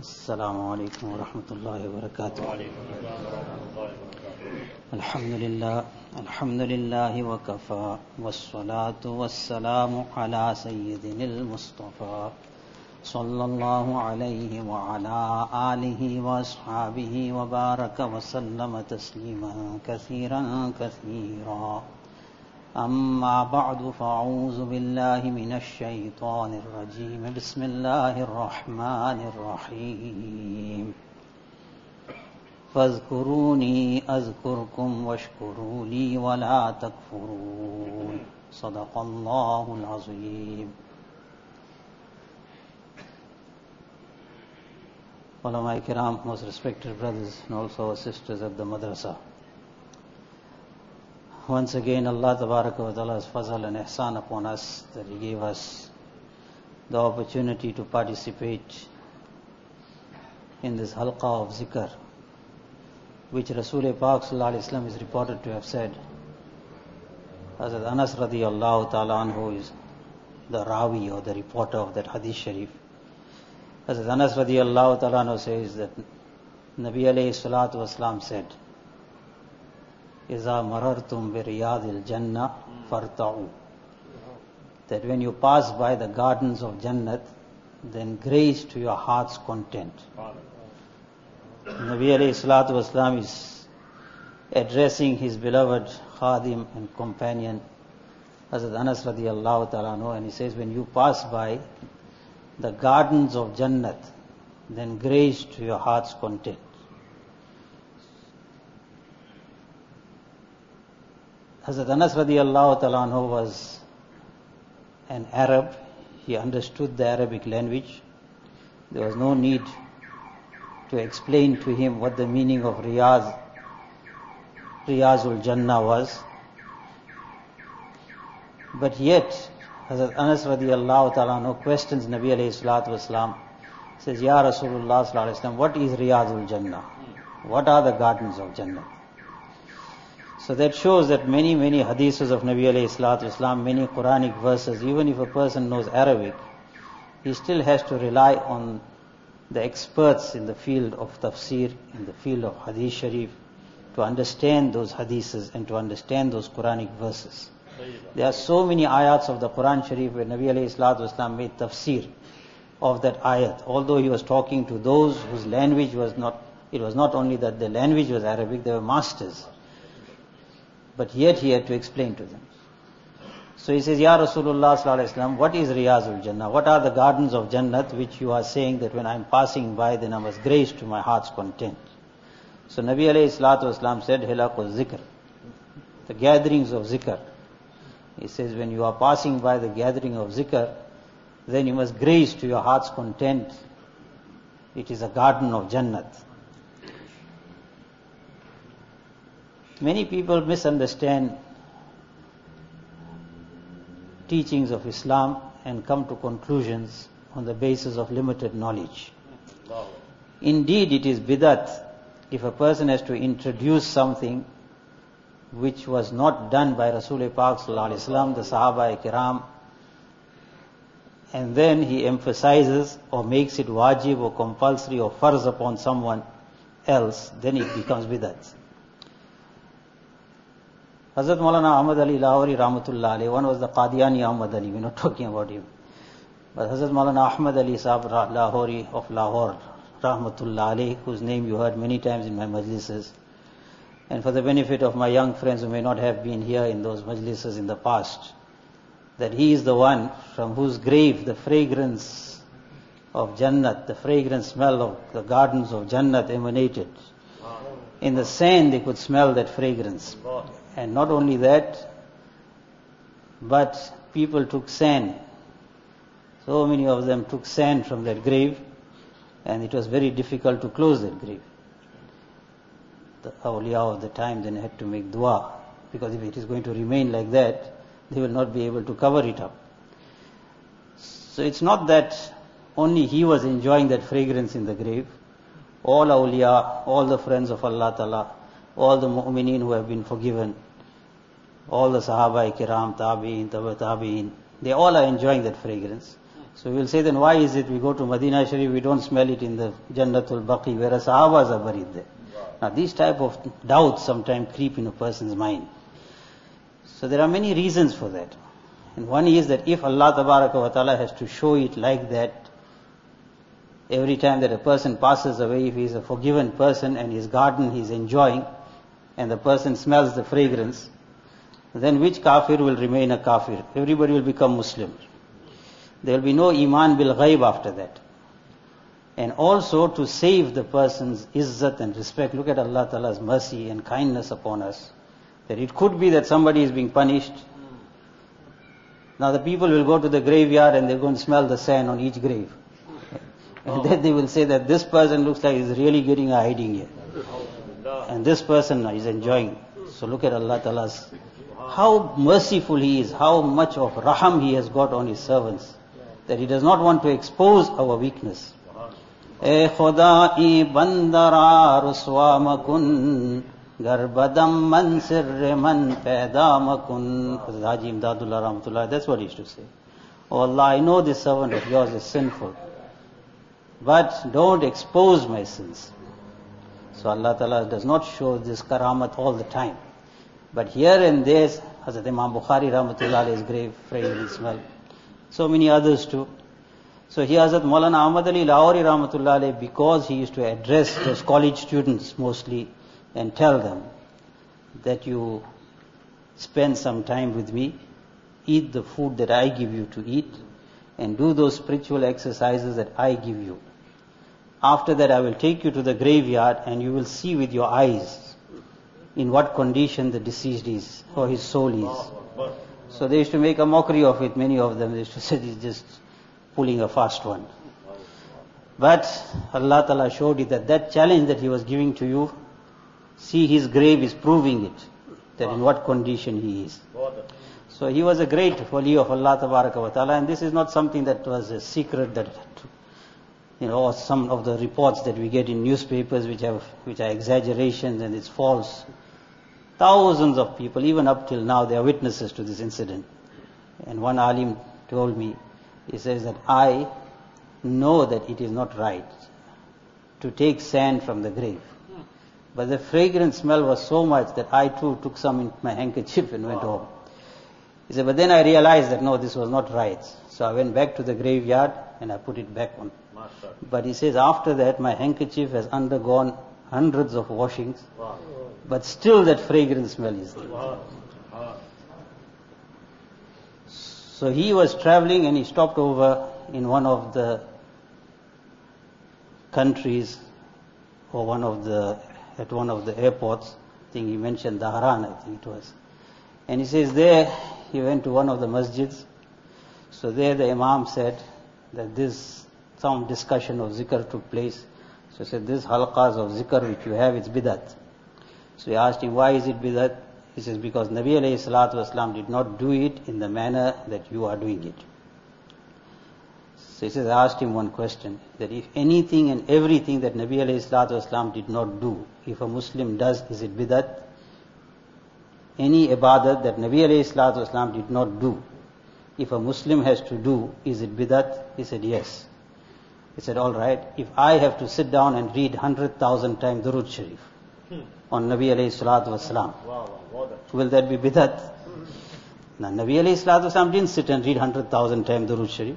السلام عليكم ورحمة الله وبركاته. الحمد لله وكفى والصلاة والسلام على سيدنا المصطفى صلى الله عليه وعلى آله وأصحابه وبارك وسلم تسليما كثيرا كثيرا. أما بعد فأعوذ بالله من الشيطان الرجيم. بسم الله الرحمن الرحيم. فاذكروني أذكركم واشكروا لي ولا تكفرون. صدق الله العظيم. Ulama Kiram, most respected brothers and also sisters at the madrasa. Once again, Allah Tabaraka wa Ta'ala's fazal and ihsan upon us that He gave us the opportunity to participate in this halqa of zikr, which Rasul Pak Sallallahu Alaihi Wasallam is reported to have said. Hazrat Anas radiyallahu ta'ala anhu is the rawi or the reporter of that hadith sharif. Hazrat Anas radiyallahu ta'ala anhu says that Nabi alayhi salatu wasalam said, إِذَا مَرَرْتُمْ بِرِيَاضِ الْجَنَّةِ فَارْتَعُوا. That when you pass by the gardens of Jannat, then graze to your heart's content. Nabi alayhi salatu wasalam is addressing his beloved khadim and companion Hazrat Anas radiyallahu ta'ala anhu, and he says, when you pass by the gardens of Jannat, then graze to your heart's content. Hazrat Anas radiyallahu ta'ala anhu was an Arab. He understood the Arabic language. There was no need to explain to him what the meaning of Riyazul Jannah was. But yet, Hazrat Anas radiyallahu ta'ala anhu questions Nabi alayhi salatu wasalam, says, Ya Rasulullah sallallahu alayhi wasallam, what is Riyazul Jannah? What are the gardens of Jannah? So that shows that many hadiths of Nabi alayhi salatu wasalam, many Quranic verses, even if a person knows Arabic, he still has to rely on the experts in the field of tafsir, in the field of hadith sharif, to understand those hadiths and to understand those Quranic verses. There are so many ayats of the Quran Sharif where Nabi alayhi salatu wasalam made tafsir of that ayat. Although he was talking to those whose language was not, it was not only that the language was Arabic, they were masters. But yet he had to explain to them. So he says, Ya Rasulullah sallallahu alaihi wasallam, what is Riyazul Jannah? What are the gardens of Jannat which you are saying that when I am passing by, then I must graze to my heart's content? So Nabi alayhi salatu wasalam said, Hilaqul Zikr, the gatherings of zikr. He says, when you are passing by the gathering of zikr, then you must graze to your heart's content. It is a garden of Jannat. Many people misunderstand teachings of Islam and come to conclusions on the basis of limited knowledge. Indeed, it is bidat if a person has to introduce something which was not done by Rasul Pak Sallallahu Alaihi Wasallam, the Sahaba Kiram, and then he emphasizes or makes it wajib or compulsory or farz upon someone else, then it becomes bidat. Hazrat Maulana Ahmad Ali Lahori Rahmatullah Alayhi, one was the Qadiani Ahmad Ali, we're not talking about him. But Hazrat Maulana Ahmad Ali Sahab Lahori of Lahore Rahmatullah Alayhi, whose name you heard many times in my majlises. And for the benefit of my young friends who may not have been here in those majlises in the past, that he is the one from whose grave the fragrance of Jannat, the fragrant smell of the gardens of Jannat emanated. In the sand they could smell that fragrance. And not only that, but people took sand. So many of them took sand from that grave, and it was very difficult to close that grave. The awliya of the time then had to make dua, because if it is going to remain like that, they will not be able to cover it up. So it's not that only he was enjoying that fragrance in the grave. All awliya, all the friends of Allah Ta'ala, all the mu'mineen who have been forgiven, all the Sahaba Kiram, Tabi'in, Tabi'in, they all are enjoying that fragrance. So we'll say, then why is it we go to Madinah Sharif, we don't smell it in the Jannatul Baqi, whereas Sahabas are buried there. Now these type of doubts sometimes creep in a person's mind. So there are many reasons for that. And one is that if Allah Tabaraka wa Ta'ala has to show it like that, every time that a person passes away, if he is a forgiven person and his garden he is enjoying, and the person smells the fragrance, then which kafir will remain a kafir? Everybody will become Muslim. There will be no iman bil ghaib after that. And also to save the person's izzat and respect. Look at Allah Ta'ala's mercy and kindness upon us. That it could be that somebody is being punished. Now the people will go to the graveyard and they're going to smell the sand on each grave. And then they will say that this person looks like he's really getting a hiding here. And this person is enjoying. So look at Allah Ta'ala's, how merciful He is, how much of raham He has got on His servants. That He does not want to expose our weakness. ए खुदाई बंदरा रुस्वा मकुन गर्बदम मन सिर्र मन पैदा मकुन. Haji Imdadullah Rahmatullah, that's what he used to say. Oh Allah, I know this servant of yours is sinful, but don't expose my sins. So Allah Ta'ala does not show this karamat all the time. But here and there, Hazrat Imam Bukhari Rahmatullah his grave, fragrance smell. So many others too. So here Hazrat Maulana Ahmad Ali Lahori Rahmatullah, because he used to address those college students mostly and tell them that you spend some time with me, eat the food that I give you to eat, and do those spiritual exercises that I give you. After that I will take you to the graveyard and you will see with your eyes in what condition the deceased is, or his soul is. So they used to make a mockery of it, many of them. They used to say he's just pulling a fast one. But Allah Ta'ala showed it that that challenge that He was giving to you, see his grave is proving it, that in what condition he is. So he was a great wali of Allah Tabaraka wa Ta'ala, and this is not something that was a secret that, or some of the reports that we get in newspapers which are exaggerations and it's false. Thousands of people, even up till now, they are witnesses to this incident. And one alim told me, he says that I know that it is not right to take sand from the grave. But the fragrant smell was so much that I too took some in my handkerchief and went home. He said, but then I realized that no, this was not right. So I went back to the graveyard and I put it back on. But he says, after that my handkerchief has undergone hundreds of washings. But still that fragrant smell is there. So he was traveling and he stopped over in one of the countries or at one of the airports. I think he mentioned Dahran, I think it was. And he says there he went to one of the masjids. So there the Imam said that some discussion of zikr took place. So he said, this halqas of zikr which you have, it's bidat. So he asked him, why is it bidat? He says, because Nabi alayhi salatu wasalam did not do it in the manner that you are doing it. So he says, I asked him one question, that if anything and everything that Nabi alayhi salatu wasalam did not do, if a Muslim does, is it bidat? Any ibadat that Nabi alayhi salatu wasalam did not do, if a Muslim has to do, is it bidat? He said, yes. He said, all right, if I have to sit down and read 100,000 times Durud Sharif on Nabi alayhi salatu wasalam, will that be bidat? Now, Nabi alayhi salatu wasalam didn't sit and read 100,000 times Durud Sharif.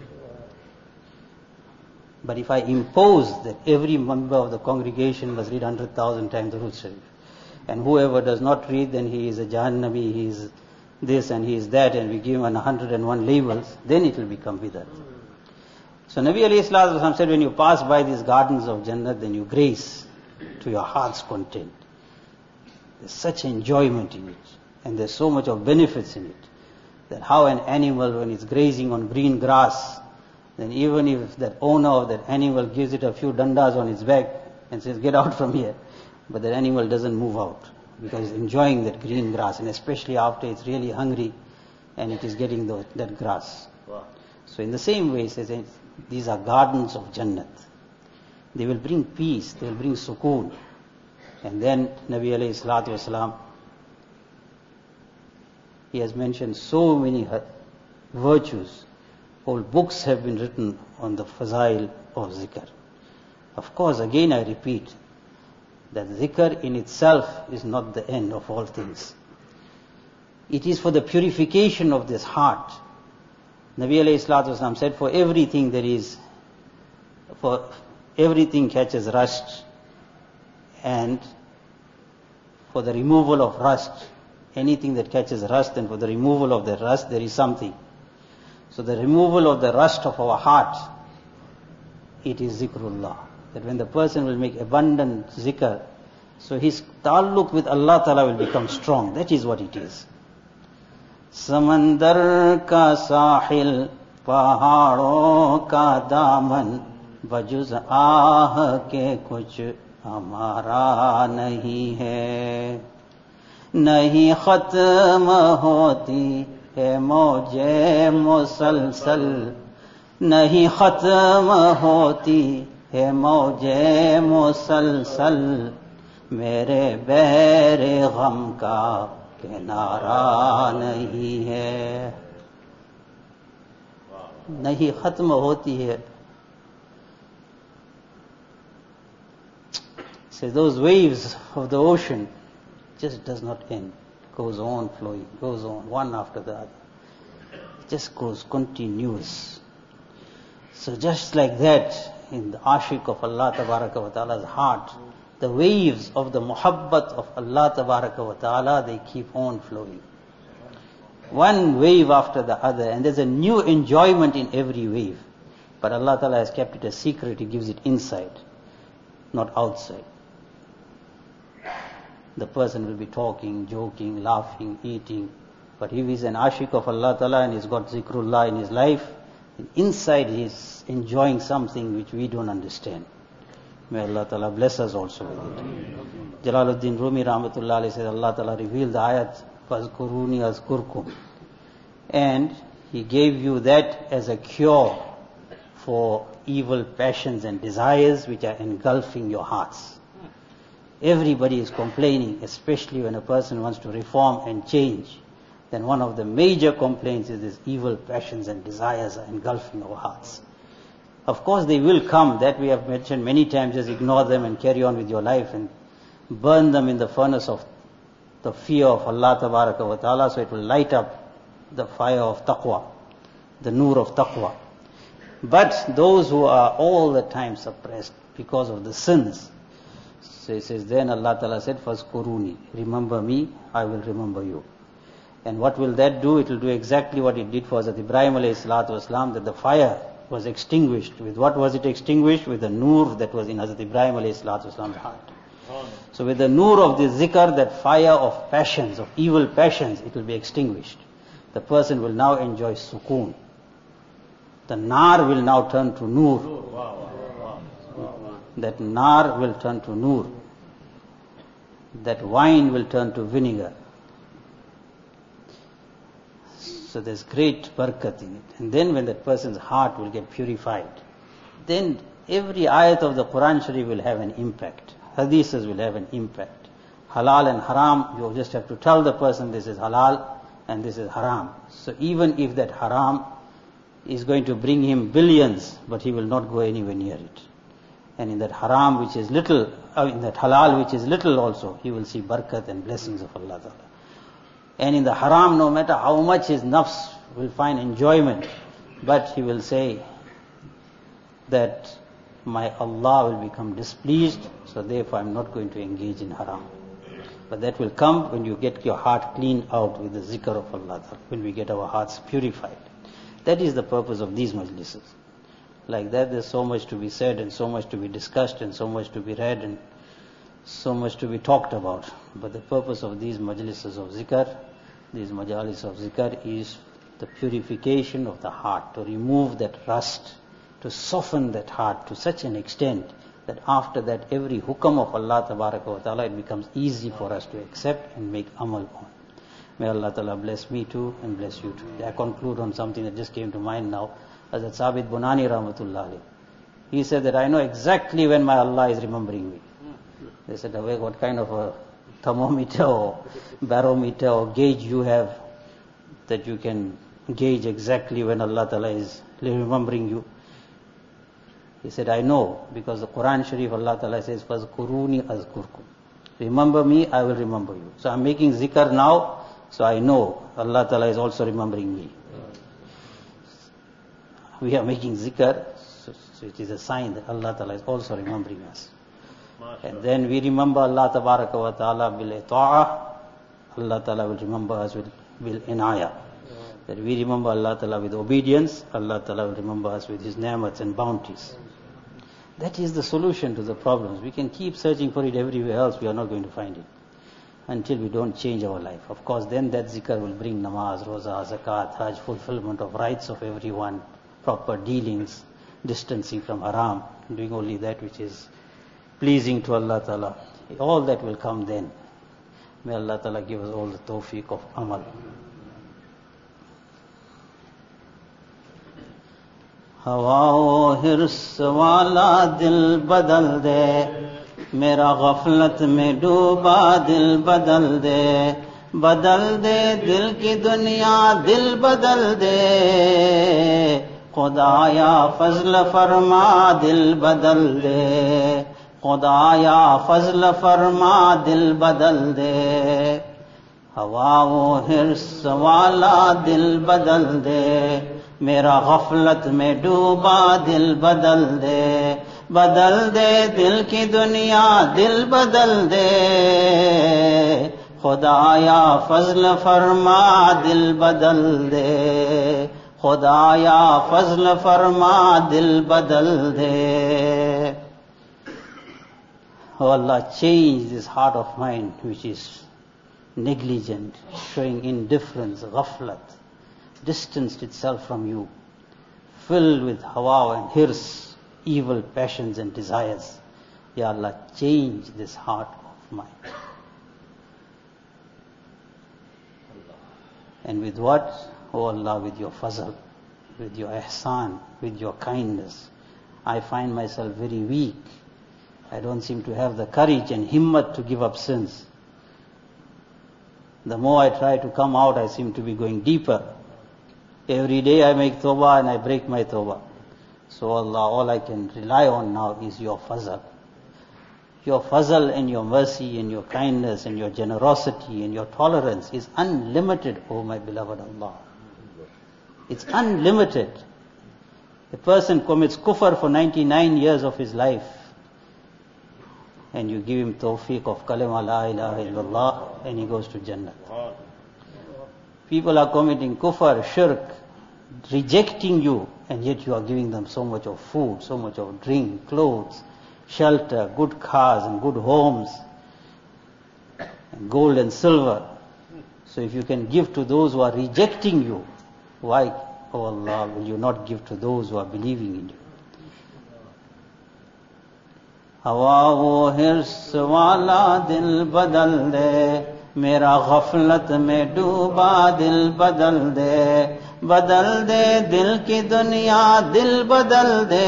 But if I impose that every member of the congregation must read 100,000 times Durud Sharif, and whoever does not read, then he is a Jahannami, he is this and he is that, and we give him 101 labels, then it will become bidat. So Nabi alayhi salatu wasalam said, when you pass by these gardens of Jannah, then you grace to your heart's content. There's such enjoyment in it, and there's so much of benefits in it, that how an animal, when it's grazing on green grass, then even if that owner of that animal gives it a few dandas on its back and says, get out from here, but that animal doesn't move out because it's enjoying that green grass, and especially after it's really hungry and it is getting that grass. Wow. So in the same way, he says, these are gardens of Jannat. They will bring peace, they will bring sukoon. And then Nabi alayhi salatu wasalam, he has mentioned so many virtues Whole books have been written on the fazail of zikr. Of course, again I repeat, that zikr in itself is not the end of all things. It is for the purification of this heart. Nabi alayhi salatu wasalam said, for everything catches rust, and for the removal of rust, anything that catches rust, and for the removal of the rust there is something. So the removal of the rust of our heart, it is zikrullah. That when the person will make abundant zikr, so his ta'alluq with Allah Ta'ala will become strong. That is what it is. Samandar ka sahil, pahadon ka daman, bajuz ah ke kuch hamara nahi hai. Nahi khatm hoti hai mawje musalsal, nahi khatm hoti है मौजे मुसलसल, मेरे बहरे गम का किनारा नहीं है. नहीं खत्म होती है. So those waves of the ocean just does not end. Goes on flowing, goes on, one after the other. It just goes continuous. So just like that, in the ashik of Allah Tabaraka wa Ta'ala's heart, the waves of the muhabbat of Allah Tabaraka wa Ta'ala, they keep on flowing. One wave after the other, and there's a new enjoyment in every wave. But Allah Ta'ala has kept it a secret, He gives it inside, not outside. The person will be talking, joking, laughing, eating, but if he's an ashik of Allah Ta'ala and he's got zikrullah in his life, inside he is enjoying something which we don't understand. May Allah Ta'ala bless us also with it. Jalaluddin Rumi Rahmatullah alayhi says, Allah Ta'ala revealed the ayat, Fazkuruni azkurkum. And He gave you that as a cure for evil passions and desires which are engulfing your hearts. Everybody is complaining, especially when a person wants to reform and change. Then one of the major complaints is these evil passions and desires are engulfing our hearts. Of course they will come, that we have mentioned many times. Just ignore them and carry on with your life and burn them in the furnace of the fear of Allah Tabaraka wa Ta'ala, so it will light up the fire of taqwa, the nur of taqwa. But those who are all the time suppressed because of the sins, so it says, then Allah Ta'ala said, Fazkuruni, remember me, I will remember you. And what will that do? It will do exactly what it did for Hazrat Ibrahim alayhi salatu wasalam, that the fire was extinguished. With what was it extinguished? With the nur that was in Hazrat Ibrahim alayhi salatu wasalam's heart. So with the nur of the zikr, that fire of passions, of evil passions, it will be extinguished. The person will now enjoy sukoon. The nar will now turn to nur. That nar will turn to nur. That wine will turn to vinegar. So there's great barakat in it. And then when that person's heart will get purified, then every ayat of the Quran Sharif will have an impact. Hadiths will have an impact. Halal and haram, you just have to tell the person this is halal and this is haram. So even if that haram is going to bring him billions, but he will not go anywhere near it. And in that haram which is little, in that halal which is little also, he will see barakat and blessings of Allah Ta'ala. And in the haram, no matter how much his nafs will find enjoyment, but he will say that my Allah will become displeased, so therefore I'm not going to engage in haram. But that will come when you get your heart cleaned out with the zikr of Allah, when we get our hearts purified. That is the purpose of these majlises. Like that, there's so much to be said and so much to be discussed and so much to be read and so much to be talked about. But the purpose of these majlises of zikr, these majalis of zikr, is the purification of the heart, to remove that rust, to soften that heart to such an extent that after that every hukam of Allah Tabaraka wa Ta'ala, it becomes easy for us to accept and make amal on. May Allah Ta'ala bless me too and bless you too. I conclude on something that just came to mind now. Hazrat Sabit Bunani Rahmatullah alayhi, he said that I know exactly when my Allah is remembering me. They said, what kind of a thermometer or barometer or gauge you have that you can gauge exactly when Allah Ta'ala is remembering you? He said, I know, because the Quran Sharif, Allah Ta'ala says, فَذْكُرُونِي أَذْكُرْكُمْ. Remember me, I will remember you. So I'm making zikr now, so I know Allah Ta'ala is also remembering me. We are making zikr, so it is a sign that Allah Ta'ala is also remembering us. And then we remember Allah Tabaraka wa Ta'ala bil ta'ah. Allah Ta'ala will remember us with bil inaya. That we remember Allah Ta'ala with obedience, Allah Ta'ala will remember us with His ni'mats and bounties. That is the solution to the problems. We can keep searching for it everywhere else, we are not going to find it. Until we don't change our life. Of course, then that zikr will bring namaz, roza, zakat, hajj, fulfillment of rights of everyone, proper dealings, distancing from haram, doing only that which is pleasing to Allah Ta'ala. All that will come then. May Allah Ta'ala give us all the tawfiq of amal. हवा हिर्स वाला दिल बदल दे, मेरा गफलत में डूबा दिल बदल दे, बदल दे दिल की दुनिया दिल बदल दे, खुदाया फजल फरमा दिल बदल दे, खुदाया फजल फरमा दिल बदल दे, हवा वो हिर्स वाला दिल बदल दे, मेरा गफलत में डूबा दिल बदल दे, बदल दे दिल की दुनिया दिल बदल दे, खुदाया फजल फरमा दिल बदल दे, खुदाया फजल फरमा दिल बदल दे. Oh Allah, change this heart of mine which is negligent, showing indifference, ghaflat, distanced itself from you, filled with hawa and hirs, evil passions and desires. Ya Allah, change this heart of mine. And with what? Oh Allah, with your fazl, with your ihsan, with your kindness. I find myself very weak. I don't seem to have the courage and himmat to give up sins. The more I try to come out, I seem to be going deeper. Every day I make tawbah and I break my tawbah. So Allah, all I can rely on now is your fazl. Your fazl and your mercy and your kindness and your generosity and your tolerance is unlimited, O my beloved Allah. It's unlimited. A person commits kufr for 99 years of his life, and you give him tawfiq of kalima la ilaha illallah, and he goes to Jannah. People are committing kufr, shirk, rejecting you, and yet you are giving them so much of food, so much of drink, clothes, shelter, good cars and good homes, and gold and silver. So if you can give to those who are rejecting you, why, O Allah, will you not give to those who are believing in you? हवा वो हिर्स वाला दिल बदल दे, मेरा गफलत में डूबा दिल बदल दे, बदल दे दिल की दुनिया दिल बदल दे,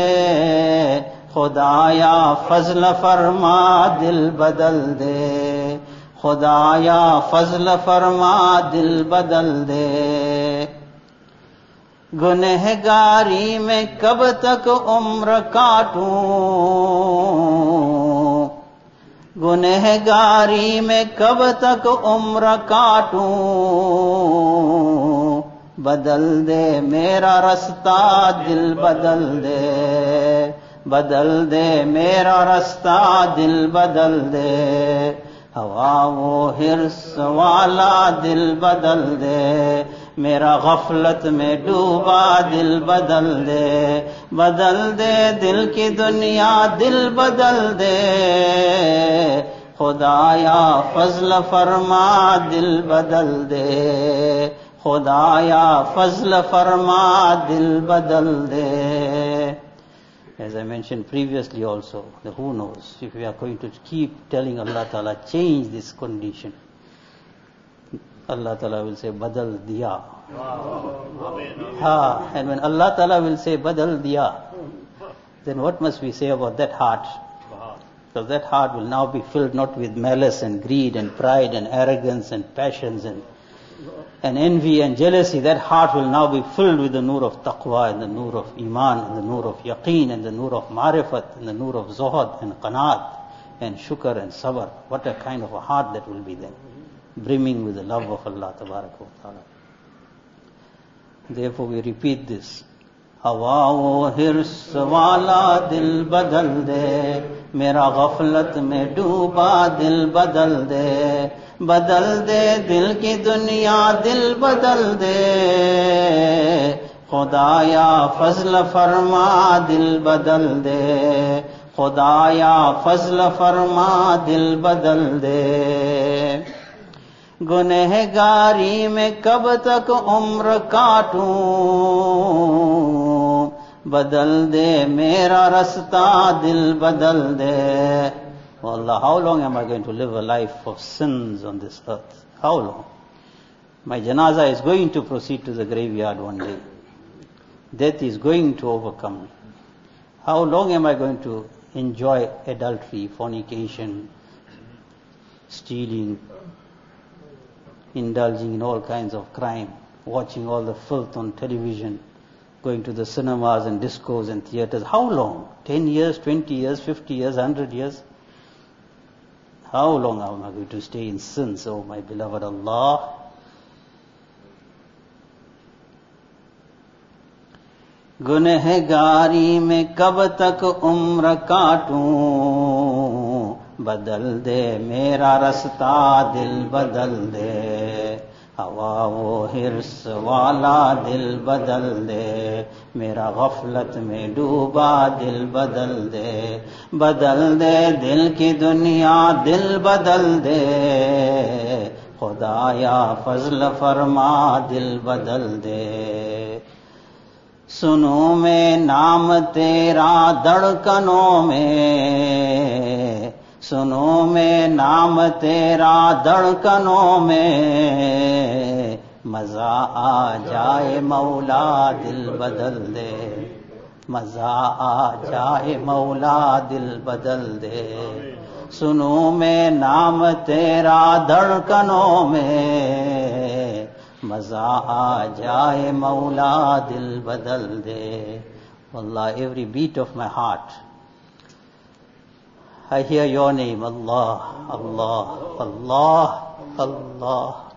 खुदाया फजल फरमा दिल बदल दे, खुदाया फजल फरमा दिल बदल दे. गुनहगारी में कब तक उम्र काटूं, गुनहगारी में कब तक उम्र काटूं, बदल दे मेरा रास्ता दिल बदल दे, बदल दे मेरा रास्ता दिल बदल दे, हवा वो हिर्स वाला दिल बदल दे, मेरा गफलत में डूबा दिल बदल दे, बदल दे दिल की दुनिया दिल बदल दे, खुदाया फजल फरमा दिल बदल दे, खुदाया फजल फरमा दिल बदल दे. As I mentioned previously also, who knows, if we are going to keep telling Allah Ta'ala, change this condition, Allah Ta'ala will say, badal diya. And when Allah Ta'ala will say, badal diya, then what must we say about that heart? Because that heart will now be filled not with malice and greed and pride and arrogance and passions and and envy and jealousy, that heart will now be filled with the nur of taqwa and the nur of iman and the nur of yaqeen and the nur of marifat and the nur of zuhad and qanaat and shukr and sabr. What a kind of a heart that will be there, brimming with the love of Allah tabaraka wa ta'ala. Therefore we repeat this. हवा वो हिर्स वाला दिल बदल दे, मेरा गफलत में डूबा दिल बदल दे, बदल दे दिल की दुनिया दिल बदल दे, खुदाया फजल फरमा दिल बदल दे, खुदाया फजल फरमा दिल बदल दे। गुनहगारी में कब तक उम्र काटूं, बदल दे मेरा रास्ता दिल बदल दे। Oh Allah, how long am I going to live a life of sins on this earth? How long? My janazah is going to proceed to the graveyard one day. Death is going to overcome me. How long am I going to enjoy adultery, fornication, stealing, indulging in all kinds of crime, watching all the filth on television, going to the cinemas and discos and theaters? How long? 10 years, 20 years, 50 years, 100 years? How long am I going to stay in sins, oh my beloved Allah? गुनहगारी में कब तक उम्र काटूं, बदल दे मेरा रास्ता दिल बदल दे, हवा वो हिर्स वाला दिल बदल दे, मेरा गफलत में डूबा दिल बदल दे, बदल दे दिल की दुनिया दिल बदल दे, खुदाया फजल फरमा दिल बदल दे। सुनूं मैं नाम तेरा धड़कनों में, सुनूं मैं नाम तेरा धड़कनों में, मजा आ जाए मौला दिल बदल दे, मजा आ जाए मौला दिल बदल दे। सुनूं मैं नाम तेरा धड़कनों में, मजा आ जाए मौला दिल बदल दे। Allah, every beat of my heart, I hear your name, Allah, Allah, Allah, Allah.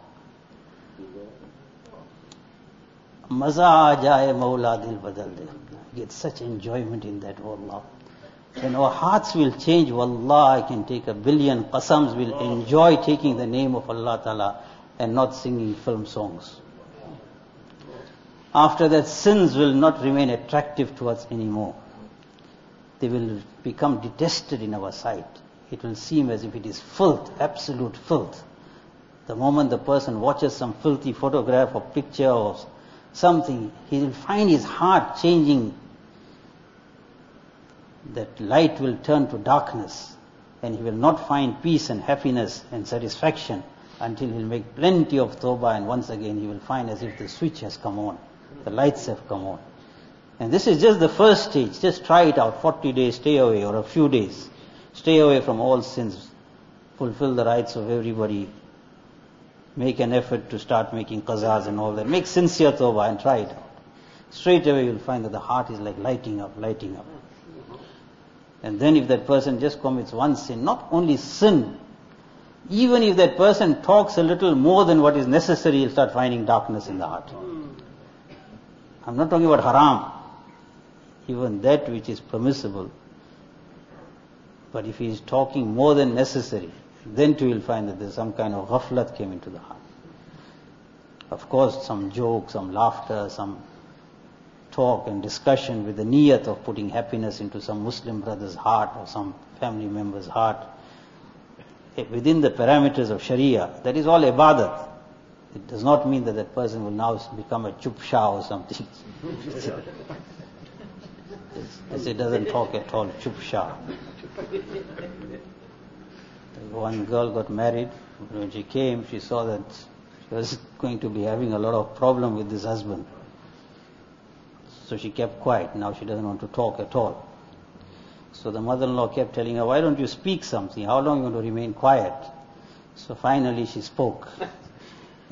Maza aa jaye Mawla dil badal de. I get such enjoyment in that, oh Allah. When our hearts will change, wallah, I can take 1,000,000,000 qasams, will enjoy taking the name of Allah Ta'ala and not singing film songs. After that, sins will not remain attractive to us anymore. They will become detested in our sight. It will seem as if it is filth, absolute filth. The moment the person watches some filthy photograph or picture or something, he will find his heart changing. That light will turn to darkness, and he will not find peace and happiness and satisfaction until he will make plenty of tawbah, and once again he will find as if the switch has come on, the lights have come on. And this is just the first stage. Just try it out. 40 days, stay away, or a few days. Stay away from all sins. Fulfill the rights of everybody. Make an effort to start making qazas and all that. Make sincere tawbah and try it out. Straight away you'll find that the heart is like lighting up, lighting up. And then if that person just commits one sin, not only sin, even if that person talks a little more than what is necessary, he'll start finding darkness in the heart. I'm not talking about haram. Even that which is permissible. But if he is talking more than necessary, then too you'll find that there's some kind of ghaflat came into the heart. Of course, some joke, some laughter, some talk and discussion with the niyat of putting happiness into some Muslim brother's heart or some family member's heart, within the parameters of Sharia, that is all ibadat. It does not mean that that person will now become a chup shah or something. It doesn't talk at all, chup shah. One girl got married. When she came, she saw that she was going to be having a lot of problem with this husband. So she kept quiet. Now she doesn't want to talk at all. So the mother-in-law kept telling her, why don't you speak something? How long are you going to remain quiet? So finally she spoke.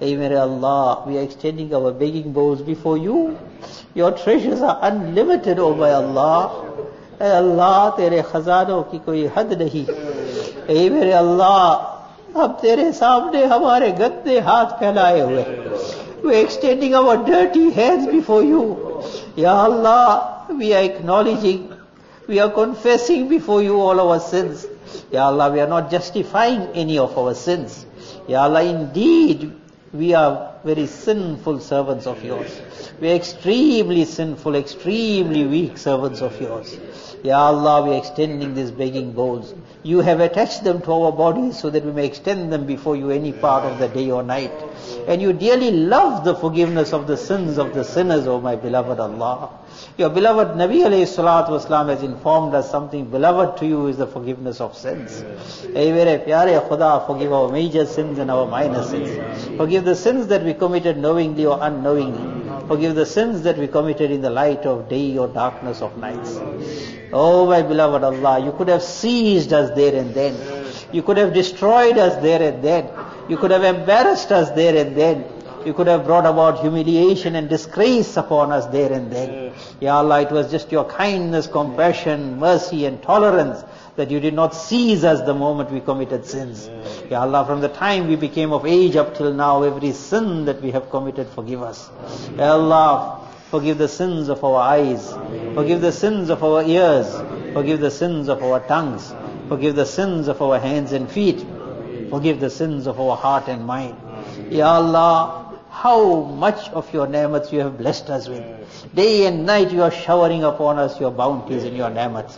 Hey, mere Allah, we are extending our begging bowls before you. Your treasures are unlimited, O my Allah. Hey Allah, तेरे खजानों की कोई हद नहीं. Hey, mere Allah, हम तेरे सामने हमारे गंदे हाथ फैलाए हुए. We are extending our dirty hands before you. Ya Allah, we are acknowledging, we are confessing before you all our sins. Ya Allah, we are not justifying any of our sins. Ya Allah, indeed, we are very sinful servants of yours. We are extremely sinful, extremely weak servants of yours. Ya Allah, we are extending these begging bowls. You have attached them to our bodies so that we may extend them before you any part of the day or night. And you dearly love the forgiveness of the sins of the sinners, O my beloved Allah. Your beloved Nabi alayhi salatu wasalam has informed us something beloved to you is the forgiveness of sins. Hey, mere pyare Khuda, forgive our major sins and our minor sins. Forgive the sins that we committed knowingly or unknowingly. Forgive the sins that we committed in the light of day or darkness of nights. Oh my beloved Allah, you could have seized us there and then. You could have destroyed us there and then. You could have embarrassed us there and then. You could have brought about humiliation and disgrace upon us there and then. Ya Allah, it was just your kindness, compassion, mercy and tolerance that you did not seize us the moment we committed sins. Ya Allah, from the time we became of age up till now, every sin that we have committed, forgive us. Ya Allah, forgive the sins of our eyes. Forgive the sins of our ears. Forgive the sins of our tongues. Forgive the sins of our hands and feet. Forgive the sins of our heart and mind. Ya Allah, how much of your ni'mats you have blessed us with. Day and night you are showering upon us your bounties and your ni'mats.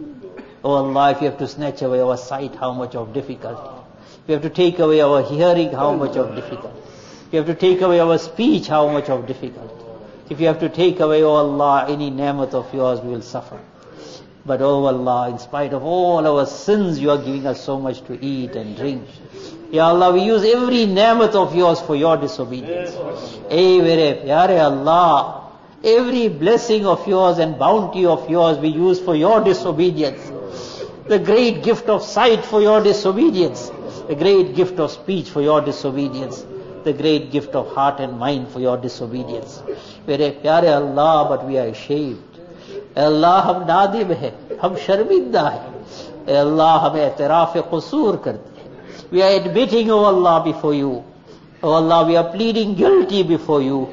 Oh Allah, if you have to snatch away our sight, how much of difficulty. If you have to take away our hearing, how much of difficulty. If you have to take away our speech, how much of difficulty. If you have to take away, oh Allah, any ni'mat of yours, we will suffer. But oh Allah, in spite of all our sins, you are giving us so much to eat and drink. Ya Allah, we use every ni'mat of yours for your disobedience. Hey, mere pyare Allah, every blessing of yours and bounty of yours we use for your disobedience. The great gift of sight for your disobedience. The great gift of speech for your disobedience. The great gift of heart and mind for your disobedience. Mere pyare Allah, but we are ashamed. Allah, hum nadim hai, hum sharminda hai. Allah, hum i'tiraf qusur karte. We are admitting, oh Allah, before you. Oh Allah, we are pleading guilty before you.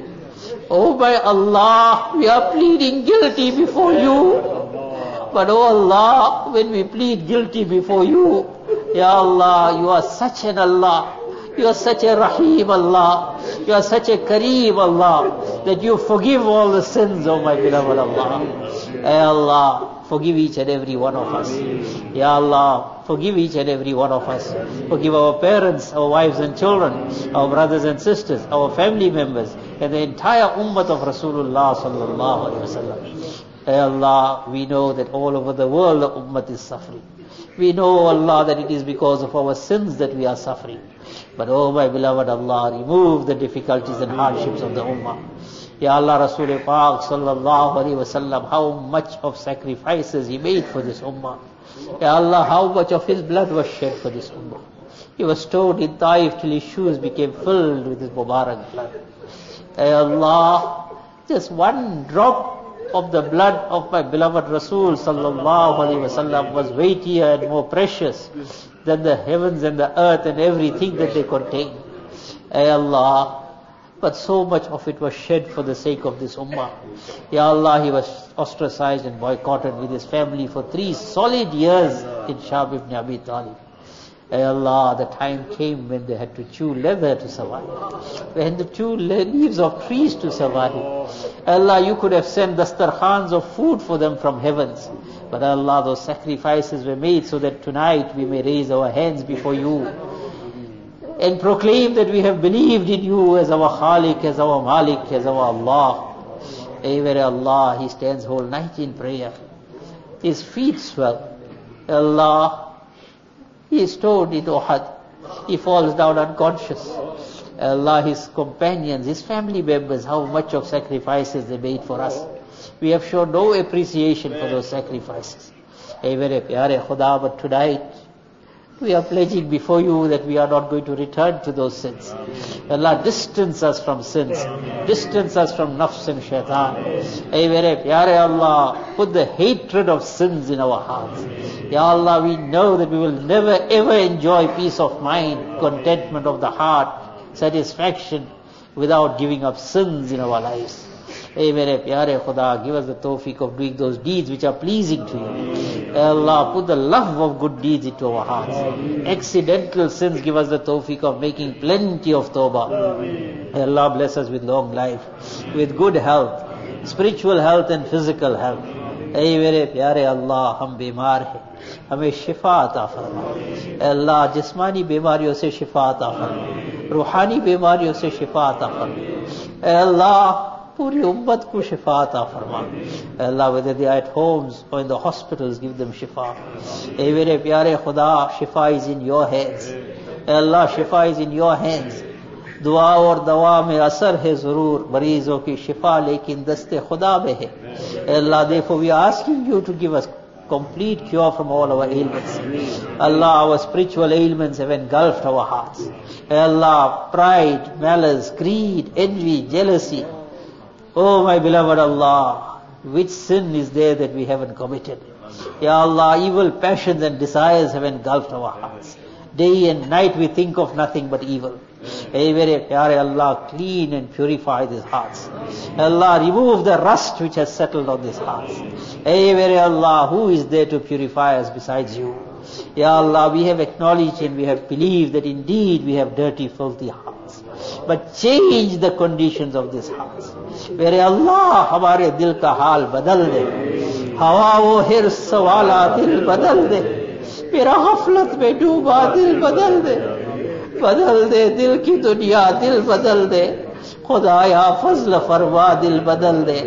Oh my Allah, we are pleading guilty before you. But oh Allah, when we plead guilty before you, Ya Allah, you are such an Allah. You are such a Rahim Allah. You are such a Kareem Allah that you forgive all the sins, oh my beloved Allah. Ya Allah, forgive each and every one of us. Ya Allah, forgive each and every one of us. Forgive our parents, our wives and children, our brothers and sisters, our family members, and the entire ummah of Rasulullah sallallahu alaihi wasallam. Ya Allah, we know that all over the world the ummah is suffering. We know, Allah, that it is because of our sins that we are suffering. But oh my beloved Allah, remove the difficulties and hardships of the ummah. Ya Allah, Rasul Pak sallallahu alaihi wasallam, how much of sacrifices he made for this ummah. Ya Allah, how much of his blood was shed for this ummah. He was stoned in Taif till his shoes became filled with his Mubarak blood. Ya Allah, just one drop of the blood of my beloved Rasul sallallahu alaihi wasallam was weightier and more precious than the heavens and the earth and everything that they contain. Ay Allah, but so much of it was shed for the sake of this ummah. Ya Allah, he was ostracized and boycotted with his family for 3 solid years in Sham ibn Abi Talib. Ay Allah, the time came when they had to chew leather to survive. They had to chew leaves of trees to survive. Allah, you could have sent dastarkhans of food for them from heavens. But Allah, those sacrifices were made so that tonight we may raise our hands before you and proclaim that we have believed in you as our Khaliq, as our Malik, as our Allah. Ever Allah, he stands whole night in prayer. His feet swell. Allah, he is stoned in Uhud. He falls down unconscious. Allah, his companions, his family members, how much of sacrifices they made for us. We have shown no appreciation for those sacrifices. Hey, very pyare Khuda, but tonight We are pledging before you that we are not going to return to those sins. Allah, distance us from sins. Distance us from nafs and shaitan. Ay mere pyare Allah, put the hatred of sins in our hearts. Ya Allah, we know that we will never ever enjoy peace of mind, contentment of the heart, satisfaction without giving up sins in our lives. Hey mere pyare Khuda, give us the tawfiq of doing those deeds which are pleasing to you. Allah, put the love of good deeds into our hearts. Accidental sins, give us the tawfiq of making plenty of tawbah. Allah, bless us with long life, with good health, spiritual health and physical health. Hey mere pyare Allah, hum bimar hai, हमें शिफा अता फरमा. अल्लाह, जिस्मानी बीमारियों से शिफा अता फरमा, रूहानी बीमारियों से शिफा अता फरमा. अल्लाह, पूरी उम्मत को शिफा अता फरमा. अल्लाह, whether they are at homes or in the hospitals, give them शिफा. ए मेरे प्यारे खुदा, शिफा is in your hands. Allah, Shifa is in your hands. दुआ और दवा में असर है जरूर, मरीजों की शिफा लेकिन दस्ते खुदा में है. अल्लाह, therefore we are asking you to give us complete cure from all our ailments. Allah, our spiritual ailments have engulfed our hearts. Allah, pride, malice, greed, envy, jealousy. Oh my beloved Allah, which sin is there that we haven't committed? Ya Allah, evil passions and desires have engulfed our hearts. Day and night we think of nothing but evil. Hey mere pyare Allah, clean and purify these hearts. Allah, remove the rust which has settled on these hearts. Hey mere Allah, who is there to purify us besides you? Ya Allah, we have acknowledged and we have believed that indeed we have dirty, filthy hearts. But change the conditions of these hearts. मेरे अल्लाह, हमारे दिल का हाल बदल दे. हवा वो हिर्स वाला दिल बदल दे. मेरा गफलत में डूबा दिल बदल दे. बदल दे दिल की दुनिया, दिल बदल दे. खुदाया फजल फरमा, दिल बदल दे.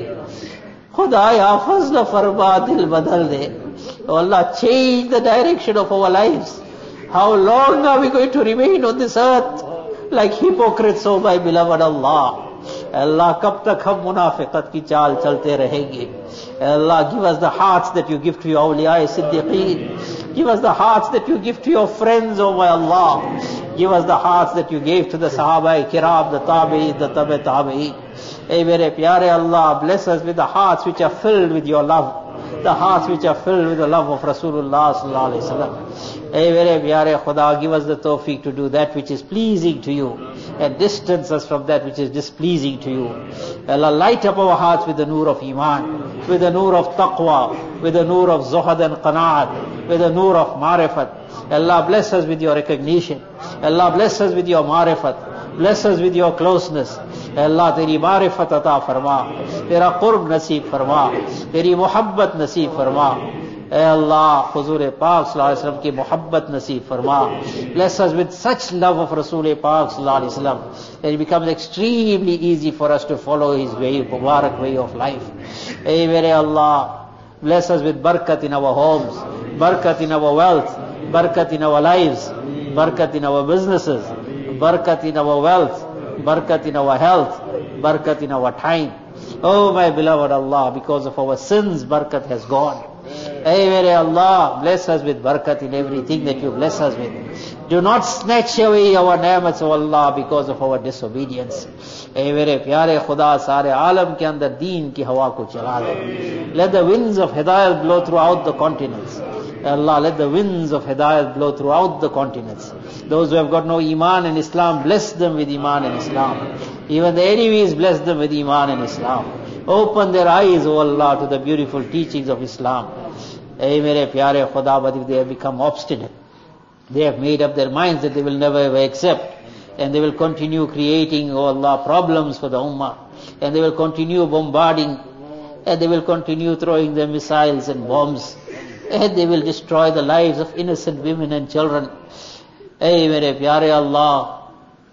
खुदाया फजल फरमा, दिल बदल दे. Oh Allah, change the direction of our lives. How long are we going to remain on this earth like hypocrites, oh my beloved Allah? Allah, कब तक हम मुनाफिकत की चाल चलते रहेंगे? Allah, give us the hearts that you give to your awliya siddiqeen. Give us the hearts that you give to your friends, oh my Allah. Give us the hearts that you gave to the Sahaba Kiram, the Tabi'in, the Tabi Tabi'in. Hey mere pyare Allah, bless us with the hearts which are filled with your love. The hearts which are filled with the love of Rasulullah sallallahu alaihi wasallam. Hey mere pyare Khuda, give us the tawfiq to do that which is pleasing to you and distance us from that which is displeasing to you. Allah, light up our hearts with the nur of Iman, with the nur of taqwa, with the nur of zuhad and qanaat, with the nur of marifat. Allah, bless us with your recognition. Allah, bless us with your marifat. Bless us with your closeness. Allah, तेरी मारिफत अता फरमा, तेरा कुर्ब नसीब फरमा, तेरी मोहब्बत नसीब फरमा. ए Allah, हुजूर पाक सल्लल्लाहु अलैहि वसल्लम की मोहब्बत नसीब फरमा. Bless us with such love of Rasul Pak sallallahu alaihi wasallam that it becomes extremely easy for us to follow his way, Mubarak way of life. Hey mere Allah, bless us with barakat in our homes, barakat in our wealth, barakat in our lives, barakat in our businesses, barakat in our wealth, barakat in our health, barakat in our time. Oh my beloved Allah, because of our sins, barakat has gone. Hey mere Allah, bless us with barakat in everything that you bless us with. Do not snatch away our ni'mats of Allah because of our disobedience. Hey mere pyare Khuda, सारे आलम के अंदर दीन की हवा को चला दे. Let the winds of hidayat blow throughout the continents. Allah, let the winds of hidayat blow throughout the continents. Those who have got no iman in Islam, bless them with iman in Islam. Even the enemies, bless them with iman in Islam. Open their eyes, O Allah, to the beautiful teachings of Islam. Hey mere pyare Khuda, but if they have become obstinate, they have made up their minds that they will never ever accept, and they will continue creating, O Allah, problems for the ummah, and they will continue bombarding, and they will continue throwing their missiles and bombs, and they will destroy the lives of innocent women and children. Hey mere pyare Allah,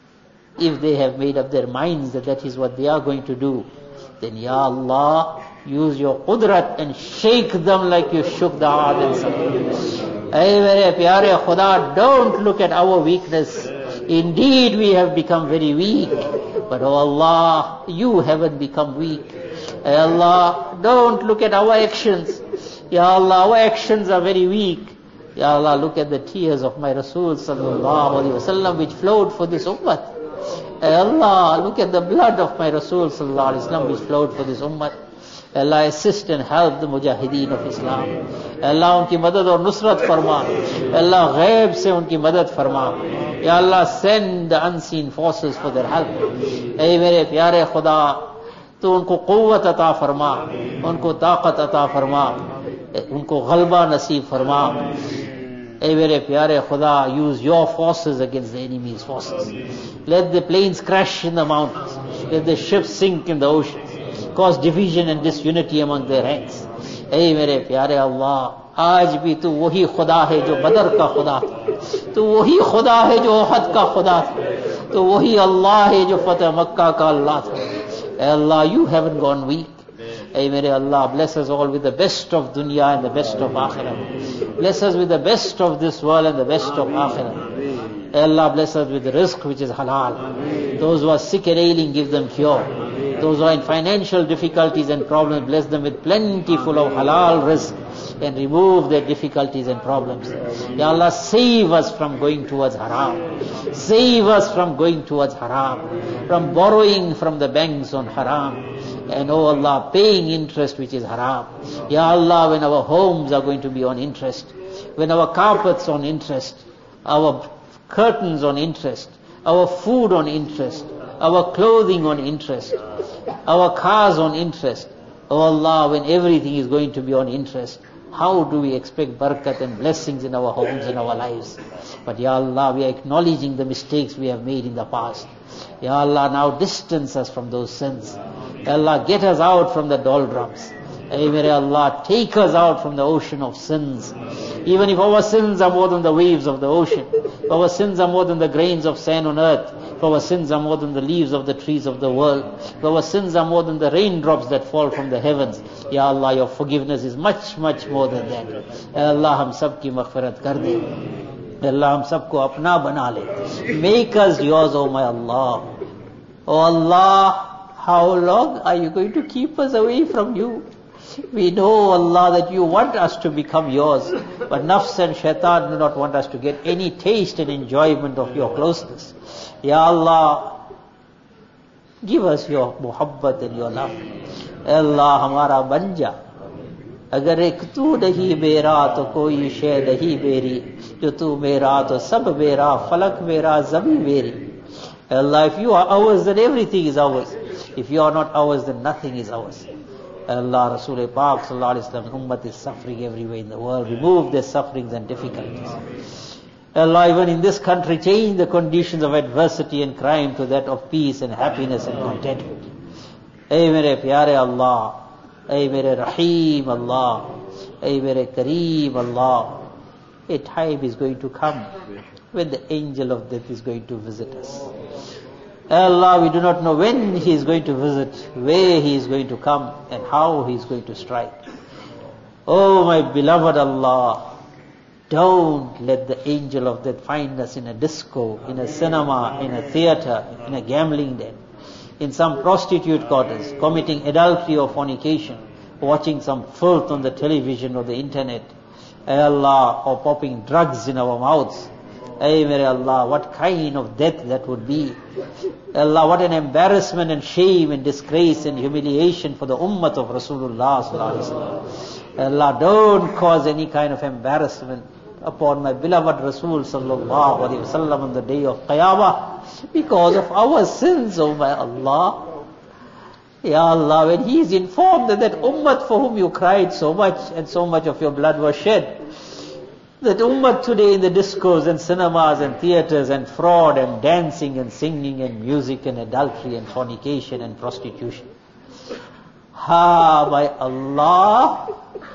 if they have made up their minds that that is what they are going to do, then Ya Allah, use your qudrat and shake them like you shook the Aad and Samud. Hey mere pyare Khuda, don't look at our weakness. Indeed we have become very weak, but oh Allah, you haven't become weak. Hey Allah, don't look at our actions. Ya Allah, our actions are very weak, Ya Allah, look at the tears of my Rasul sallallahu alaihi wasallam which flowed for this ummah. Ya Allah, look at the blood of my Rasul sallallahu alaihi wasallam which flowed for this ummah. Allah, assist and help the mujahideen of Islam. Allah, unki madad aur nusrat farma. Allah, ghaib se unki madad farma. Ya Allah, send the unseen forces for their help. Ay mere pyare Khuda, تو ان کو قوت عطا فرما, ان کو طاقت عطا فرما, ان کو غلبہ نصیب فرما. اے میرے پیارے خدا, use your forces against the enemy's forces. Let the planes crash in the mountains, let the ships sink in the oceans, cause division and disunity among their ranks. اے میرے پیارے اللہ, آج بھی تو وہی خدا ہے جو بدر کا خدا تھا, تو وہی خدا ہے جو احد کا خدا تھا, تو وہی اللہ ہے جو فتح مکہ کا اللہ تھا. Allah, you haven't gone weak. Ay mere Allah, bless us all with the best of dunya and the best of akhirah. Bless us with the best of this world and the best of akhirah. Allah, bless us with the rizq which is halal. Those who are sick and ailing, give them cure. Those who are in financial difficulties and problems, bless them with plenty full of halal rizq and remove their difficulties and problems. Ya Allah, save us from going towards haram. Save us from going towards haram, from borrowing from the banks on haram, and oh Allah, paying interest which is haram. Ya Allah, when our homes are going to be on interest, when our carpets on interest, our curtains on interest, our food on interest, our clothing on interest, our cars on interest, oh Allah, when everything is going to be on interest, how do we expect barakat and blessings in our homes and our lives? But Ya Allah, we are acknowledging the mistakes we have made in the past. Ya Allah, now distance us from those sins. Ya Allah, get us out from the doldrums. Ay mere Allah, take us out from the ocean of sins. Even if our sins are more than the waves of the ocean, if our sins are more than the grains of sand on earth, if our sins are more than the leaves of the trees of the world, if our sins are more than the raindrops that fall from the heavens, Ya Allah, your forgiveness is much, much more than that. Ya Allah, hum sab ki maghfirat kar de. Ya Allah, hum sab ko apna bana le. Make us yours, O my Allah. O Allah, how long are you going to keep us away from you? We know, Allah, that you want us to become yours, but nafs and shaitan do not want us to get any taste and enjoyment of your closeness. Ya Allah, give us your muhabbat and your love. Allah, hamara ban ja. Agar ek tu nahi mera to koi shay nahi meri, jo tu mera to sab mera, falak mera, zami meri. Allah, if you are ours, then everything is ours. If you are not ours, then nothing is ours. Allah, Rasul Pak Sallallahu Alaihi Wasallam, Ummah is suffering everywhere in the world. Remove their sufferings and difficulties. Allah, even in this country, change the conditions of adversity and crime to that of peace and happiness and contentment. Ay mere pyare Allah, ay mere Rahim Allah, ay mere Kareem Allah. A time is going to come when the angel of death is going to visit us. Allah, we do not know when He is going to visit, where He is going to come, and how He is going to strike. Oh, my beloved Allah, don't let the angel of death find us in a disco, in a cinema, in a theater, in a gambling den, in some prostitute quarters, committing adultery or fornication, watching some filth on the television or the internet, Allah, or popping drugs in our mouths. Ay mere Allah, what kind of death that would be. Allah, what an embarrassment and shame and disgrace and humiliation for the ummah of Rasulullah Sallallahu Alaihi Wasallam. Allah, don't cause any kind of embarrassment upon my beloved Rasul Sallallahu Alaihi Wasallam on the day of Qiyamah because of our sins, oh my Allah. Ya Allah, when he is informed that ummah for whom you cried so much and so much of your blood was shed, that ummah today in the discos and cinemas and theaters and fraud and dancing and singing and music and adultery and fornication and prostitution. Ha, by Allah.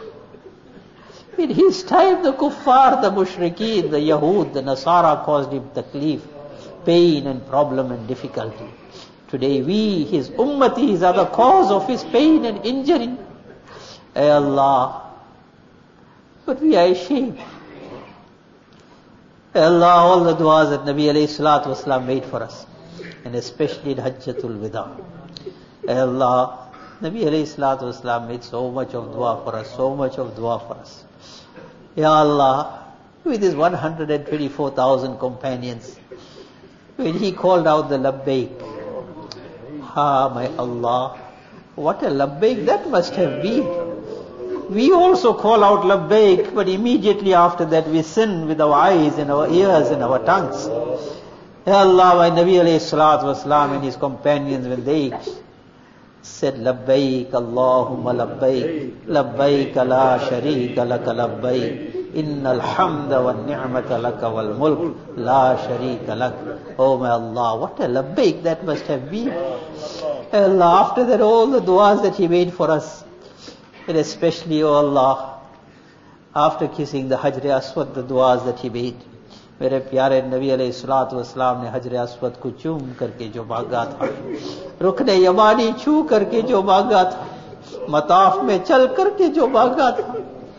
In his time the kuffar, the mushrikeen, the Yahud, the Nasara caused him taklif, pain and problem and difficulty. Today we, his ummatis, are the cause of his pain and injury. Ay Allah. But we are ashamed. Allah, all the du'as that Nabi alayhi salatu wasalam made for us, and especially in Hajjatul Wida. Allah, Nabi alayhi salatu wasalam made so much of dua for us, so much of dua for us. Ya Allah, with his 124,000 companions. When he called out the labbaik, my Allah, what a labbaik that must have been. We also call out labbaik, but immediately after that we sin with our eyes and our ears and our tongues. Ya Allah, my Nabi alayhi salatu wasalam and his companions, when they said labbaik Allahumma labbaik, labbaik la sharika laka labbaik, innal hamda wan ni'mata laka wal mulk la sharika lak. Oh my Allah, what a labbaik that must have been. Allah, after that all the du'as that he made for us, and especially, oh Allah, after kissing the Hajr Aswad, the du'as that he made. मेरे प्यारे नबी अलैहिस्सलातु वस्सलाम ने हजर Aswad को चूम करके जो मांगा था, रुकने यमानी छू करके जो मांगा था, मताफ में चल करके जो मांगा था,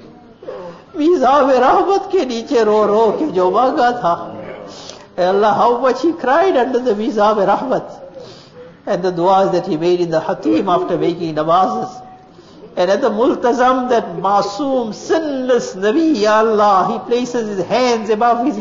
मीज़ाब रहमत के नीचे रो रो के जो मांगा था. Allah, how much he cried under the Mizab Rahmat, and the du'as that he made in the Hatim after making namazes. And at the multazam, that masoom, sinless Nabi, Ya Allah, he places his hands above his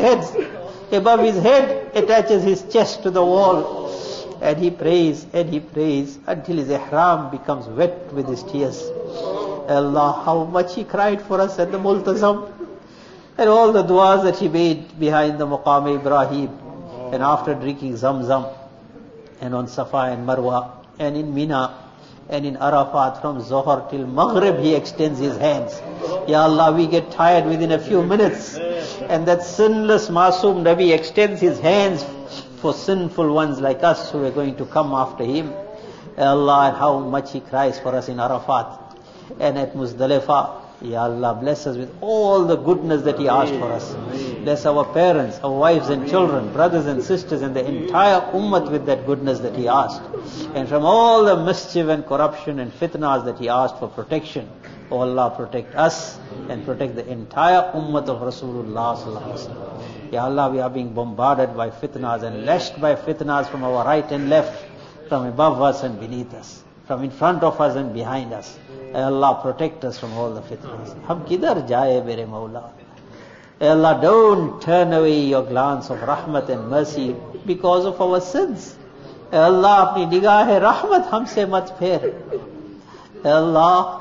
head, attaches his chest to the wall, and he prays until his ihram becomes wet with his tears. Allah, how much he cried for us at the multazam, and all the du'as that he made behind the Maqam Ibrahim, and after drinking Zamzam, and on Safa and Marwa, and in Mina, and in Arafat, from Zohar till Maghrib, he extends his hands. Ya Allah, we get tired within a few minutes. And that sinless Masoom Nabi extends his hands for sinful ones like us who are going to come after him. Ya Allah, how much he cries for us in Arafat and at Muzdalifah. Ya Allah, bless us with all the goodness that he asked for us. Bless our parents, our wives and children, brothers and sisters, and the entire ummah with that goodness that he asked. And from all the mischief and corruption and fitnas that he asked for protection. Oh Allah, protect us and protect the entire ummah of Rasulullah sallallahu alaihi wasallam. Ya Allah, we are being bombarded by fitnas and lashed by fitnas from our right and left, from above us and beneath us, from in front of us and behind us. Allah, protect us from all the fitnas. Hum kidhar jaye mere Mawla. Allah, don't turn away your glance of rahmat and mercy because of our sins. Allah, apni nigaah rahmat humse mat pher. Allah,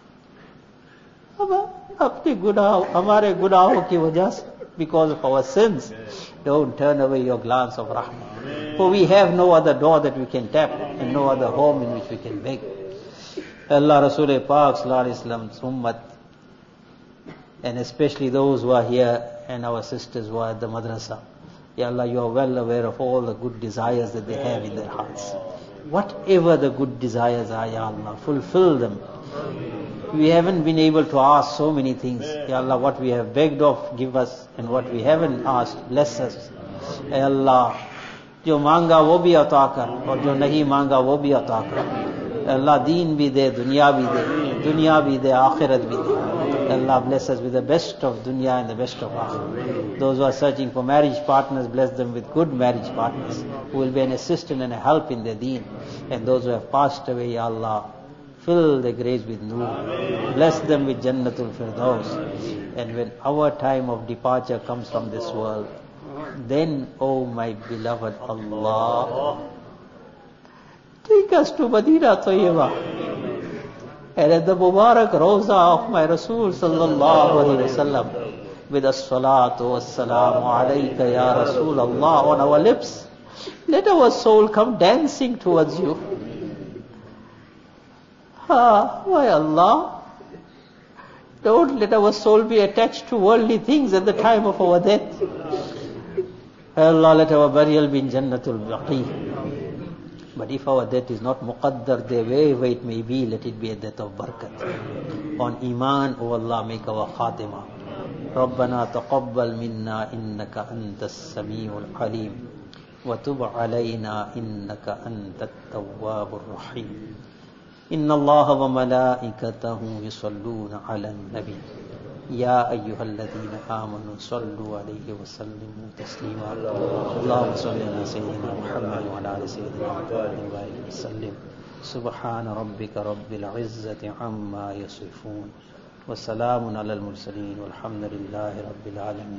apni gunah, hamare gunahon ki wajah se, because of our sins, don't turn away your glance of rahmat. For we have no other door that we can tap and no other home in which we can beg. Allah, Rasul Pak Sallallahu Alaihi Wasallam's ummat, and especially those who are here and our sisters who are at the madrasa. Ya Allah, you are well aware of all the good desires that they have in their hearts. Whatever the good desires are, Ya Allah, fulfill them. We haven't been able to ask so many things. Ya Allah, what we have begged of, give us, and what we haven't asked, bless us. Ya Allah, jo manga wo bhi ata kar, aur jo nahi manga wo bhi ata kar. Allah, deen bhi de, dunya bhi de, akhirat bhi de. Allah, bless us with the best of dunya and the best of akhirat. Those who are searching for marriage partners, bless them with good marriage partners who will be an assistant and a help in their deen. And those who have passed away, Ya Allah, fill their graves with nur. Bless them with Jannatul Firdaus. And when our time of departure comes from this world, then, oh my beloved Allah, take us to Madinah Tayyibah. And at the Mubarak Rawza of my Rasul sallallahu alaihi wasallam, with as-salatu was-salamu alayka ya Rasul Allah on our lips, let our soul come dancing towards you. Why Allah? Don't let our soul be attached to worldly things at the time of our death. Allah, let our burial be in Jannatul Baqi. But if our death is not muqaddar, the way it may be, let it be a death of barakat. On Iman, O Allah, make our khatima. رَبَّنَا تَقَبَّلْ مِنَّا إِنَّكَ أَنْتَ السَّمِيعُ الْعَلِيمُ وَتُبْ عَلَيْنَا إِنَّكَ أَنْتَ التَّوَّابُ الرَّحِيمُ إِنَّ اللَّهَ وَمَلَائِكَتَهُ يُصَلُّونَ عَلَى النَّبِيِّ يا أيها الذين آمنوا صلوا عليه وسلموا تسليما اللهم صل على سيدنا محمد وعلى آل سيدنا محمد وبارك وسلم سبحان ربك رب العزة عما يصفون وسلام على المرسلين والحمد لله رب العالمين.